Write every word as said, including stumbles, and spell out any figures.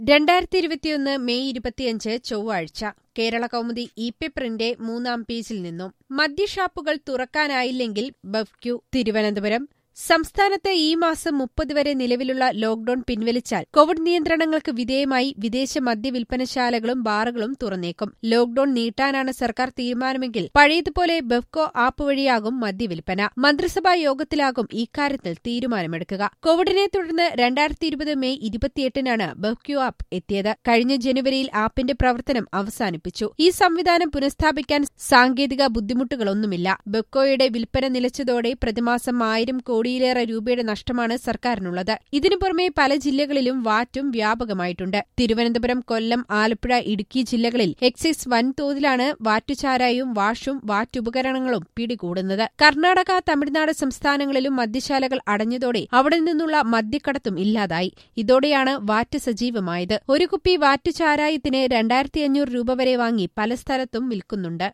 രണ്ടായിരത്തി ഇരുപത്തിയൊന്ന് മെയ് ഇരുപത്തിയഞ്ച് ചൊവ്വാഴ്ച കേരള കൗമുദി ഇ പേപ്പറിന്റെ മൂന്നാം പേജിൽ നിന്നും മദ്യഷാപ്പുകൾ തുറക്കാനായില്ലെങ്കിൽ ബെവ്ക്യു തിരുവനന്തപുരം സംസ്ഥാനത്ത് ഈ മാസം മുപ്പത് വരെ നിലവിലുള്ള ലോക്ഡൌൺ പിൻവലിച്ചാൽ കോവിഡ് നിയന്ത്രണങ്ങൾക്ക് വിധേയമായി വിദേശ മദ്യവിൽപ്പനശാലകളും ബാറുകളും തുറന്നേക്കും. ലോക്ഡൌൺ നീട്ടാനാണ് സർക്കാർ തീരുമാനമെങ്കിൽ പഴയതുപോലെ ബെവ്കോ ആപ്പ് വഴിയാകും മദ്യവിൽപ്പന. മന്ത്രിസഭാ യോഗത്തിലാകും ഇക്കാര്യത്തിൽ തീരുമാനമെടുക്കുക. കോവിഡിനെ തുടർന്ന് രണ്ടായിരത്തി ഇരുപത് മെയ് ഇരുപത്തിയെട്ടിനാണ് ബെവ്ക്യു ആപ്പ് എത്തിയത്. കഴിഞ്ഞ ജനുവരിയിൽ ആപ്പിന്റെ പ്രവർത്തനം അവസാനിപ്പിച്ചു. ഈ സംവിധാനം പുനഃസ്ഥാപിക്കാൻ സാങ്കേതിക ബുദ്ധിമുട്ടുകളൊന്നുമില്ല. ബെവ്കോയുടെ വിൽപ്പന നിലച്ചതോടെ പ്രതിമാസം ആയിരം കോടിയിലേറെ രൂപയുടെ നഷ്ടമാണ് സർക്കാരിനുള്ളത്. ഇതിനു പുറമെ പല ജില്ലകളിലും വാറ്റും വ്യാപകമായിട്ടുണ്ട്. തിരുവനന്തപുരം, കൊല്ലം, ആലപ്പുഴ, ഇടുക്കി ജില്ലകളിൽ എക്സൈസ് വൻതോതിലാണ് വാറ്റുചാരായും വാഷും വാറ്റുപകരണങ്ങളും പിടികൂടുന്നത്. കർണാടക, തമിഴ്നാട് സംസ്ഥാനങ്ങളിലും മദ്യശാലകൾ അടഞ്ഞതോടെ അവിടെ നിന്നുള്ള മദ്യക്കടത്തും ഇല്ലാതായി. ഇതോടെയാണ് വാറ്റ് സജീവമായത്. ഒരു കുപ്പി വാറ്റുചാരായത്തിന് രണ്ടായിരത്തി അഞ്ഞൂറ് രൂപ വരെ വാങ്ങി പല സ്ഥലത്തും വിൽക്കുന്നുണ്ട്.